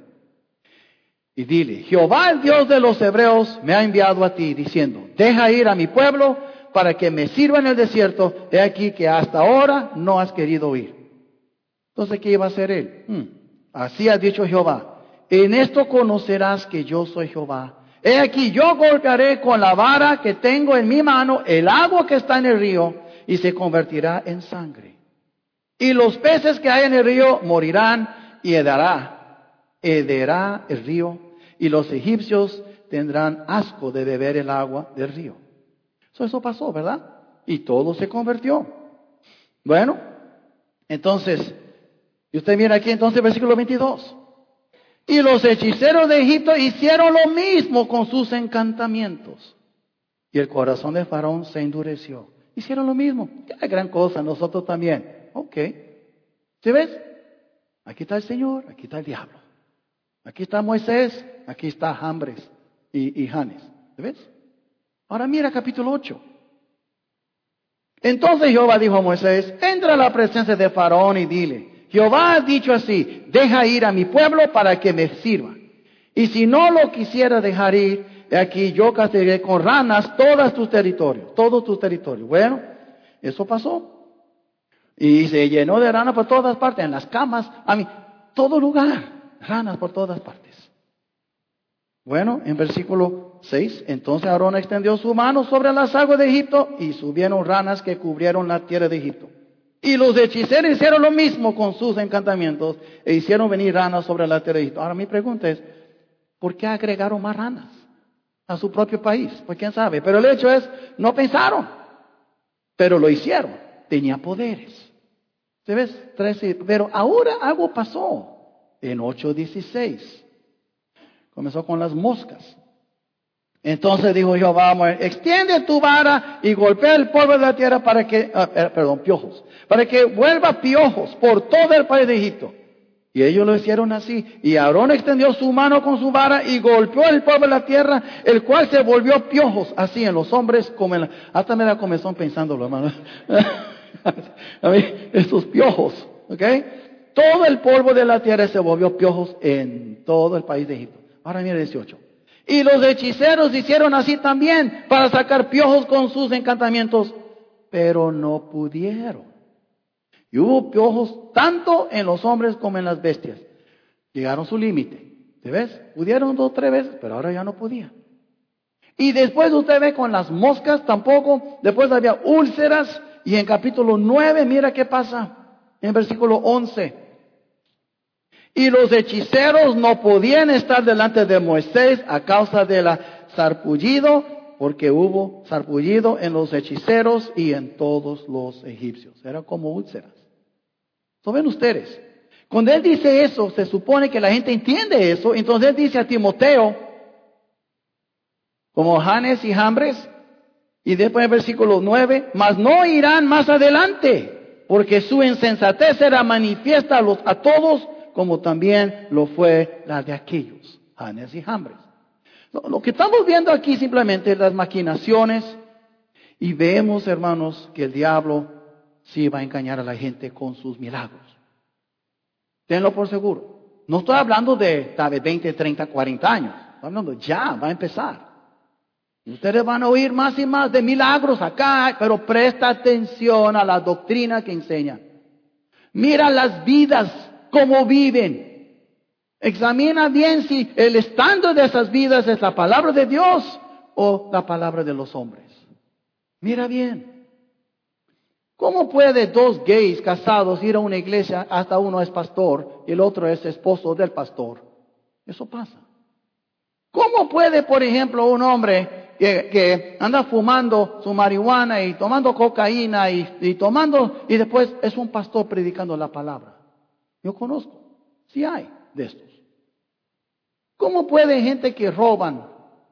Y dile, Jehová el Dios de los hebreos me ha enviado a ti, diciendo, deja ir a mi pueblo para que me sirva en el desierto, he aquí que hasta ahora no has querido ir. Entonces, ¿qué iba a hacer él? Así ha dicho Jehová, en esto conocerás que yo soy Jehová. He aquí, yo golpearé con la vara que tengo en mi mano el agua que está en el río, y se convertirá en sangre. Y los peces que hay en el río morirán, y hederá el río, y los egipcios tendrán asco de beber el agua del río. Eso pasó, ¿verdad? Y todo se convirtió. Bueno, entonces, y usted mira aquí entonces versículo 22. Y los hechiceros de Egipto hicieron lo mismo con sus encantamientos. Y el corazón de Faraón se endureció. Hicieron lo mismo. Qué gran cosa, nosotros también. Ok. ¿Sí ves? Aquí está el Señor, aquí está el diablo. Aquí está Moisés, aquí está Jambres y Janes. ¿Sí ves? Ahora mira capítulo 8. Entonces Jehová dijo a Moisés, entra a la presencia de Faraón y dile, Jehová ha dicho así, deja ir a mi pueblo para que me sirva. Y si no lo quisiera dejar ir, aquí yo castigaré con ranas todos tus territorios. Bueno, eso pasó. Y se llenó de ranas por todas partes, en las camas, todo lugar, ranas por todas partes. Bueno, en versículo 6, entonces Aarón extendió su mano sobre las aguas de Egipto y subieron ranas que cubrieron la tierra de Egipto. Y los hechiceros hicieron lo mismo con sus encantamientos e hicieron venir ranas sobre la tierra de Egipto. Ahora mi pregunta es, ¿por qué agregaron más ranas a su propio país? Pues quién sabe, pero el hecho es, no pensaron, pero lo hicieron, tenía poderes. ¿Se ves? 13, pero ahora algo pasó en 8:16. Comenzó con las moscas. Entonces dijo Jehová, extiende tu vara y golpea el polvo de la tierra piojos, para que vuelva piojos por todo el país de Egipto. Y ellos lo hicieron así. Y Aarón extendió su mano con su vara y golpeó el polvo de la tierra, el cual se volvió piojos, así en los hombres como en hasta me da comezón pensándolo, hermano. A mí, esos piojos, ¿ok? Todo el polvo de la tierra se volvió piojos en todo el país de Egipto. Ahora mira 18. Y los hechiceros hicieron así también para sacar piojos con sus encantamientos, pero no pudieron. Y hubo piojos tanto en los hombres como en las bestias. Llegaron a su límite. ¿Te ves? Pudieron 2 o 3 veces, pero ahora ya no podían. Y después usted ve con las moscas tampoco. Después había úlceras. Y en capítulo 9, mira qué pasa. En versículo 11. Y los hechiceros no podían estar delante de Moisés a causa del sarpullido, porque hubo sarpullido en los hechiceros y en todos los egipcios. Eran como úlceras. ¿Lo ven ustedes? Cuando él dice eso, se supone que la gente entiende eso. Entonces él dice a Timoteo, como Janes y Jambres, y después en el versículo 9, mas no irán más adelante, porque su insensatez será manifiesta a todos, como también lo fue la de aquellos, Janes y Jambres. Lo que estamos viendo aquí simplemente es las maquinaciones y vemos, hermanos, que el diablo sí va a engañar a la gente con sus milagros. Tenlo por seguro. No estoy hablando de tal vez 20, 30, 40 años. Estoy hablando ya, va a empezar. Y ustedes van a oír más y más de milagros acá, pero presta atención a la doctrina que enseña. Mira las vidas, cómo viven. Examina bien si el estándar de esas vidas es la palabra de Dios o la palabra de los hombres. Mira bien. ¿Cómo puede dos gays casados ir a una iglesia hasta uno es pastor y el otro es esposo del pastor? Eso pasa. ¿Cómo puede, por ejemplo, un hombre que anda fumando su marihuana y tomando cocaína y tomando y después es un pastor predicando la palabra? Yo conozco, sí hay de estos. ¿Cómo puede gente que roban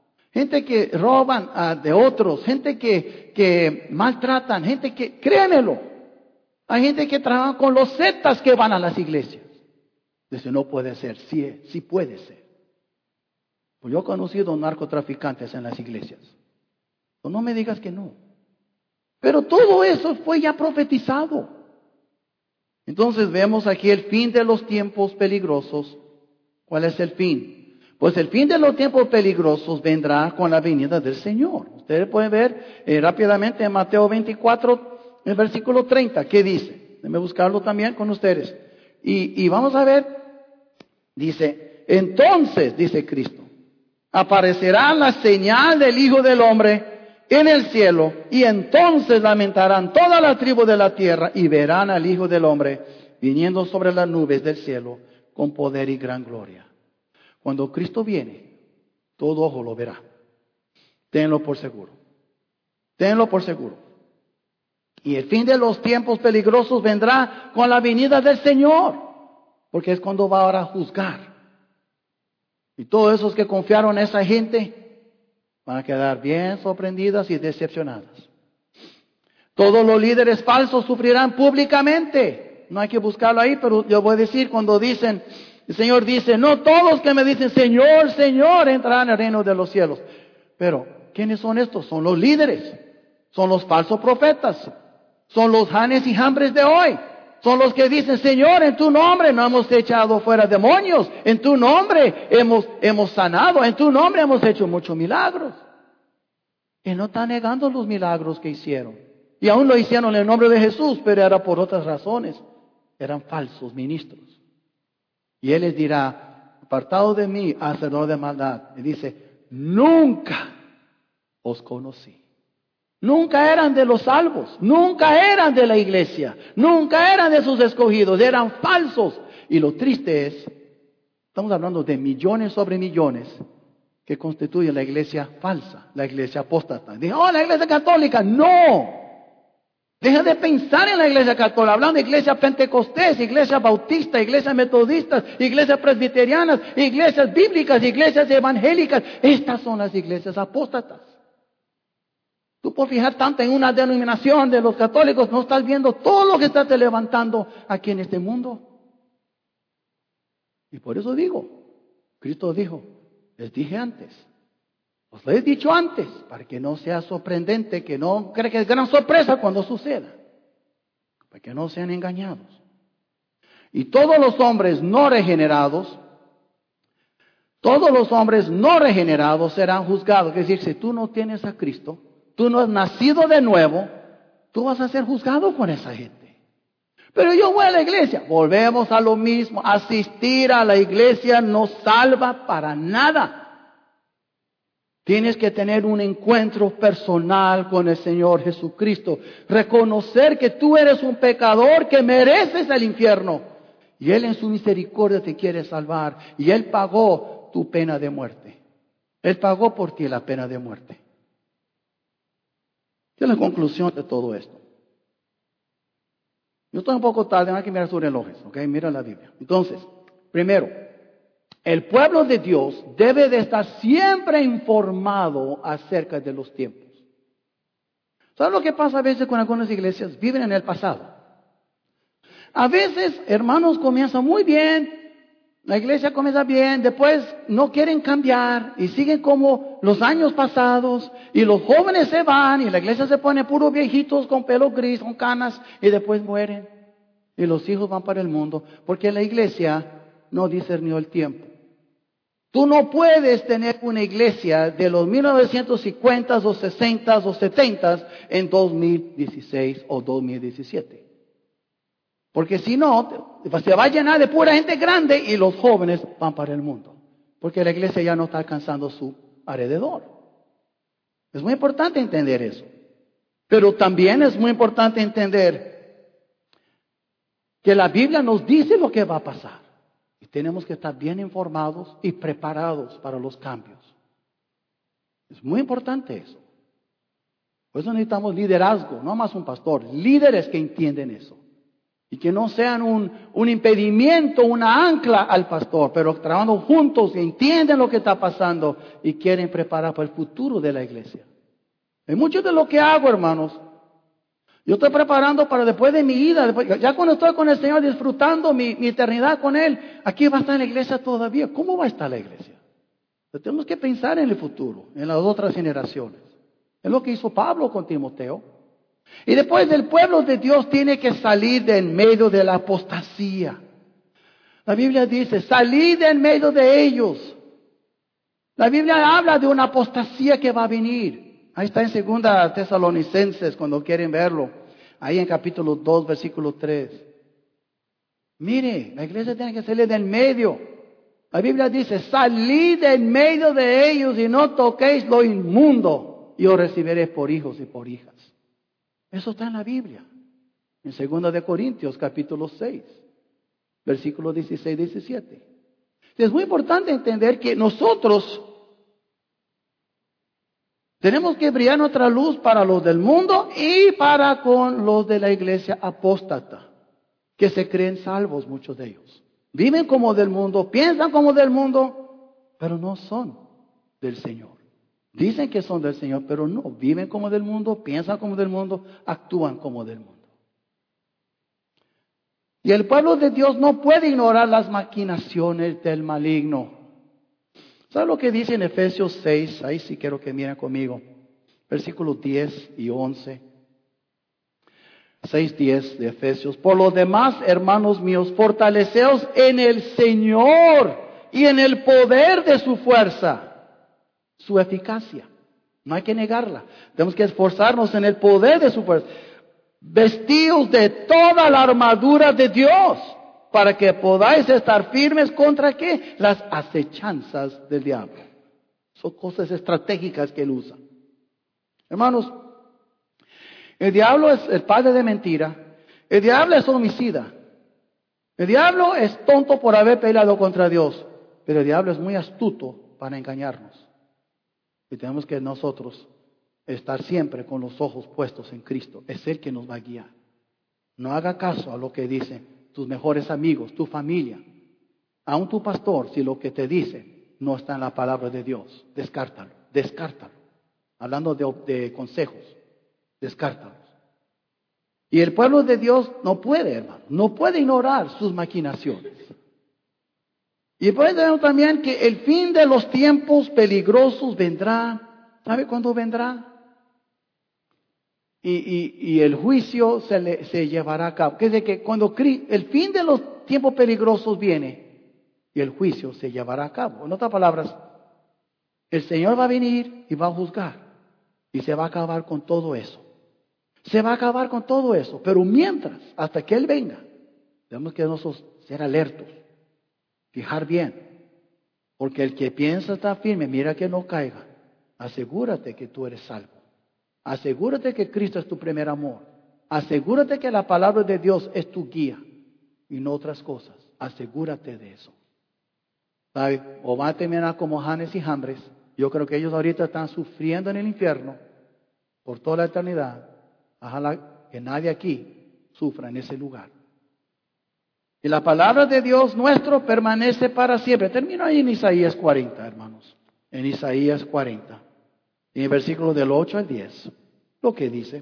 de otros, gente que maltratan, gente que, créemelo, hay gente que trabaja con los sectas que van a las iglesias? Dice, no puede ser, sí puede ser. Pues yo he conocido narcotraficantes en las iglesias. Pues no me digas que no. Pero todo eso fue ya profetizado. Entonces vemos aquí el fin de los tiempos peligrosos. ¿Cuál es el fin? Pues el fin de los tiempos peligrosos vendrá con la venida del Señor. Ustedes pueden ver rápidamente en Mateo 24, el versículo 30, ¿qué dice? Déjenme buscarlo también con ustedes. Y vamos a ver, dice, entonces, dice Cristo, aparecerá la señal del Hijo del Hombre en el cielo, y entonces lamentarán toda la tribu de la tierra y verán al Hijo del Hombre viniendo sobre las nubes del cielo con poder y gran gloria. Cuando Cristo viene, todo ojo lo verá. Tenlo por seguro. Tenlo por seguro. Y el fin de los tiempos peligrosos vendrá con la venida del Señor, porque es cuando va ahora a juzgar. Y todos esos que confiaron en esa gente van a quedar bien sorprendidas y decepcionadas. Todos los líderes falsos sufrirán públicamente. No hay que buscarlo ahí, pero yo voy a decir cuando dicen, el Señor dice, no todos que me dicen Señor, Señor, entrarán al reino de los cielos. Pero, ¿quiénes son estos? Son los líderes, son los falsos profetas, son los Janes y Jambres de hoy. Son los que dicen, Señor, en tu nombre no hemos echado fuera demonios, en tu nombre hemos sanado, en tu nombre hemos hecho muchos milagros. Y no está negando los milagros que hicieron. Y aún lo hicieron en el nombre de Jesús, pero era por otras razones. Eran falsos ministros. Y Él les dirá, apartado de mí, hacedor de maldad. Y dice, nunca os conocí. Nunca eran de los salvos, nunca eran de la iglesia, nunca eran de sus escogidos, eran falsos. Y lo triste es, estamos hablando de millones sobre millones que constituyen la iglesia falsa, la iglesia apóstata. Dije, la iglesia católica, no. Deja de pensar en la iglesia católica, hablando de iglesia pentecostés, iglesia bautista, iglesia metodistas, iglesias presbiterianas, iglesias bíblicas, iglesias evangélicas. Estas son las iglesias apóstatas. Tú por fijar tanto en una denominación de los católicos, no estás viendo todo lo que estás levantando aquí en este mundo. Y por eso digo, Cristo dijo, les dije antes, os lo he dicho antes, para que no sea sorprendente, que no crean que es gran sorpresa cuando suceda, para que no sean engañados. Y todos los hombres no regenerados serán juzgados. Es decir, si tú no tienes a Cristo, tú no has nacido de nuevo, tú vas a ser juzgado con esa gente. Pero yo voy a la iglesia. Volvemos a lo mismo. Asistir a la iglesia no salva para nada. Tienes que tener un encuentro personal con el Señor Jesucristo. Reconocer que tú eres un pecador que mereces el infierno. Y Él en su misericordia te quiere salvar. Y Él pagó tu pena de muerte. Él pagó por ti la pena de muerte. ¿Qué es la conclusión de todo esto? Yo estoy un poco tarde, no hay que mirar sus relojes, ¿ok? Mira la Biblia. Entonces, primero, el pueblo de Dios debe de estar siempre informado acerca de los tiempos. ¿Sabes lo que pasa a veces con algunas iglesias? Viven en el pasado. A veces, hermanos, comienzan muy bien, La iglesia comienza bien, después no quieren cambiar y siguen como los años pasados y los jóvenes se van y la iglesia se pone puros viejitos con pelo gris, con canas y después mueren. Y los hijos van para el mundo porque la iglesia no discernió el tiempo. Tú no puedes tener una iglesia de los 1950 o 60 o 70 en 2016 o 2017. Porque si no, se va a llenar de pura gente grande y los jóvenes van para el mundo. Porque la iglesia ya no está alcanzando su alrededor. Es muy importante entender eso. Pero también es muy importante entender que la Biblia nos dice lo que va a pasar. Y tenemos que estar bien informados y preparados para los cambios. Es muy importante eso. Por eso necesitamos liderazgo, no más un pastor, líderes que entienden eso. Y que no sean un impedimento, una ancla al pastor, pero trabajando juntos y entienden lo que está pasando y quieren preparar para el futuro de la iglesia. Hay mucho de lo que hago, hermanos. Yo estoy preparando para después de mi vida, ya cuando estoy con el Señor disfrutando mi eternidad con Él, aquí va a estar la iglesia todavía. ¿Cómo va a estar la iglesia? Pero tenemos que pensar en el futuro, en las otras generaciones. Es lo que hizo Pablo con Timoteo. Y después el pueblo de Dios tiene que salir de en medio de la apostasía. La Biblia dice, salid de en medio de ellos. La Biblia habla de una apostasía que va a venir. Ahí está en 2 Tesalonicenses, cuando quieren verlo. Ahí en capítulo 2, versículo 3. Mire, la iglesia tiene que salir de en medio. La Biblia dice, salid de en medio de ellos y no toquéis lo inmundo, y os recibiréis por hijos y por hijas. Eso está en la Biblia. En 2 Corintios, capítulo 6, versículos 16 y 17. Es muy importante entender que nosotros tenemos que brillar nuestra luz para los del mundo y para con los de la iglesia apóstata, que se creen salvos, muchos de ellos. Viven como del mundo, piensan como del mundo, pero no son del Señor. Dicen que son del Señor, pero no. Viven como del mundo, piensan como del mundo, actúan como del mundo. Y el pueblo de Dios no puede ignorar las maquinaciones del maligno. ¿Sabe lo que dice en Efesios 6? Ahí sí quiero que miren conmigo. Versículos 10 y 11. 6:10 de Efesios. Por lo demás, hermanos míos, fortaleceos en el Señor y en el poder de su fuerza. Su eficacia. No hay que negarla. Tenemos que esforzarnos en el poder de su fuerza. Vestíos de toda la armadura de Dios para que podáis estar firmes contra ¿qué? Las acechanzas del diablo. Son cosas estratégicas que él usa. Hermanos, el diablo es el padre de mentira. El diablo es homicida. El diablo es tonto por haber peleado contra Dios. Pero el diablo es muy astuto para engañarnos. Y tenemos que nosotros estar siempre con los ojos puestos en Cristo. Es Él que nos va a guiar. No haga caso a lo que dicen tus mejores amigos, tu familia. Aún tu pastor, si lo que te dice no está en la palabra de Dios, descártalo, descártalo. Hablando de consejos, descártalos. Y el pueblo de Dios no puede, hermano, no puede ignorar sus maquinaciones. Y puede ver también que el fin de los tiempos peligrosos vendrá. ¿Sabe cuándo vendrá? Y el juicio se llevará a cabo. Que es de que cuando el fin de los tiempos peligrosos viene y el juicio se llevará a cabo. En otras palabras, el Señor va a venir y va a juzgar. Y se va a acabar con todo eso. Se va a acabar con todo eso. Pero mientras, hasta que Él venga, tenemos que nosotros ser alertos. Fijar bien, porque el que piensa estar firme, mira que no caiga. Asegúrate que tú eres salvo. Asegúrate que Cristo es tu primer amor. Asegúrate que la palabra de Dios es tu guía y no otras cosas. Asegúrate de eso. ¿Sabe? O va a terminar como Janes y Jambres. Yo creo que ellos ahorita están sufriendo en el infierno por toda la eternidad. Ojalá que nadie aquí sufra en ese lugar. Y la palabra de Dios nuestro permanece para siempre. Termino ahí en Isaías 40, hermanos. En Isaías 40. En el versículo del 8 al 10. Lo que dice.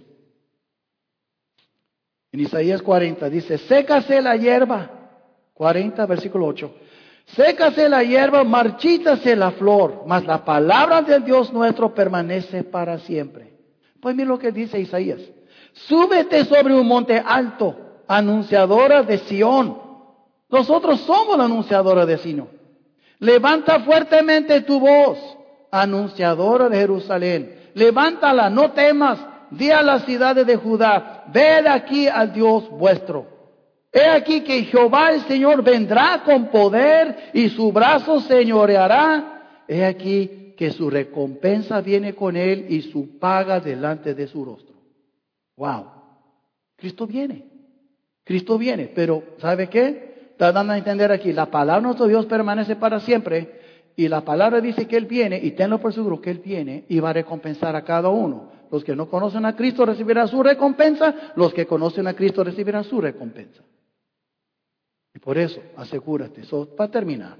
En Isaías 40 dice, sécase la hierba. 40, versículo 8. Sécase la hierba, marchítase la flor, mas la palabra del Dios nuestro permanece para siempre. Pues mira lo que dice Isaías. Súbete sobre un monte alto, anunciadora de Sión. Nosotros somos la anunciadora de Sión. Levanta fuertemente tu voz, anunciadora de Jerusalén. Levántala, no temas. Di a las ciudades de Judá, ved aquí al Dios vuestro. He aquí que Jehová el Señor vendrá con poder y su brazo señoreará. He aquí que su recompensa viene con él y su paga delante de su rostro. Wow. Cristo viene. Cristo viene. Pero, ¿sabe qué? Está dando a entender aquí. La palabra de nuestro Dios permanece para siempre. Y la palabra dice que Él viene. Y tenlo por seguro que Él viene y va a recompensar a cada uno. Los que no conocen a Cristo recibirán su recompensa. Los que conocen a Cristo recibirán su recompensa. Y por eso, asegúrate. Para terminar.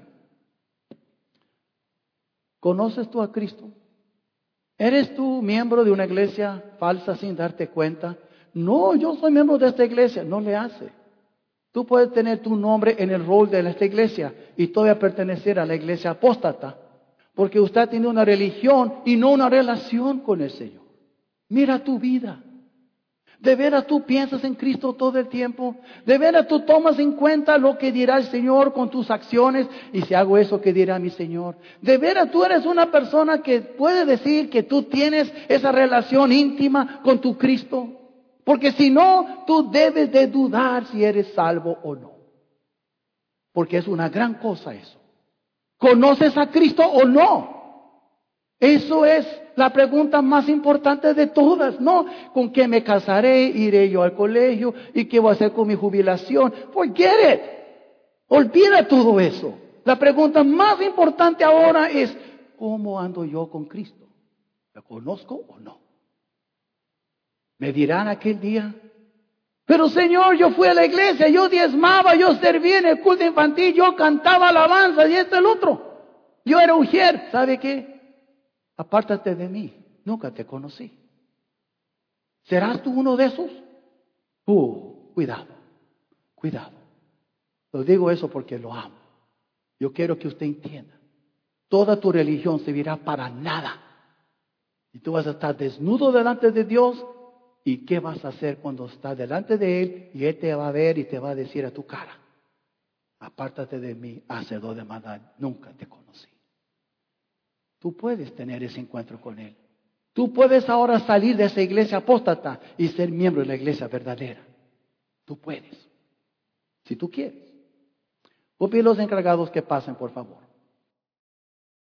¿Conoces tú a Cristo? ¿Eres tú miembro de una iglesia falsa sin darte cuenta? No, yo soy miembro de esta iglesia. No le hace. Tú puedes tener tu nombre en el rol de esta iglesia y todavía pertenecer a la iglesia apóstata. Porque usted tiene una religión y no una relación con el Señor. Mira tu vida. ¿De veras tú piensas en Cristo todo el tiempo? ¿De veras tú tomas en cuenta lo que dirá el Señor con tus acciones? Y si hago eso, ¿qué dirá mi Señor? ¿De veras tú eres una persona que puede decir que tú tienes esa relación íntima con tu Cristo? Porque si no, tú debes de dudar si eres salvo o no. Porque es una gran cosa eso. ¿Conoces a Cristo o no? Eso es la pregunta más importante de todas, ¿no? ¿Con qué me casaré? ¿Iré yo al colegio? ¿Y qué voy a hacer con mi jubilación? Forget it. Olvida todo eso. La pregunta más importante ahora es, ¿cómo ando yo con Cristo? ¿Lo conozco o no? Me dirán aquel día, pero Señor, yo fui a la iglesia, yo diezmaba, yo servía en el culto infantil, yo cantaba alabanza y esto y el otro. Yo era ujier, ¿sabe qué? Apártate de mí, nunca te conocí. ¿Serás tú uno de esos? Cuidado, cuidado. Lo digo eso porque lo amo. Yo quiero que usted entienda. Toda tu religión servirá para nada. Y tú vas a estar desnudo delante de Dios. ¿Y qué vas a hacer cuando estás delante de Él? Y Él te va a ver y te va a decir a tu cara, apártate de mí, hacedor de maldad, nunca te conocí. Tú puedes tener ese encuentro con Él. Tú puedes ahora salir de esa iglesia apóstata y ser miembro de la iglesia verdadera. Tú puedes, si tú quieres. Voy a pedir a los encargados que pasen, por favor.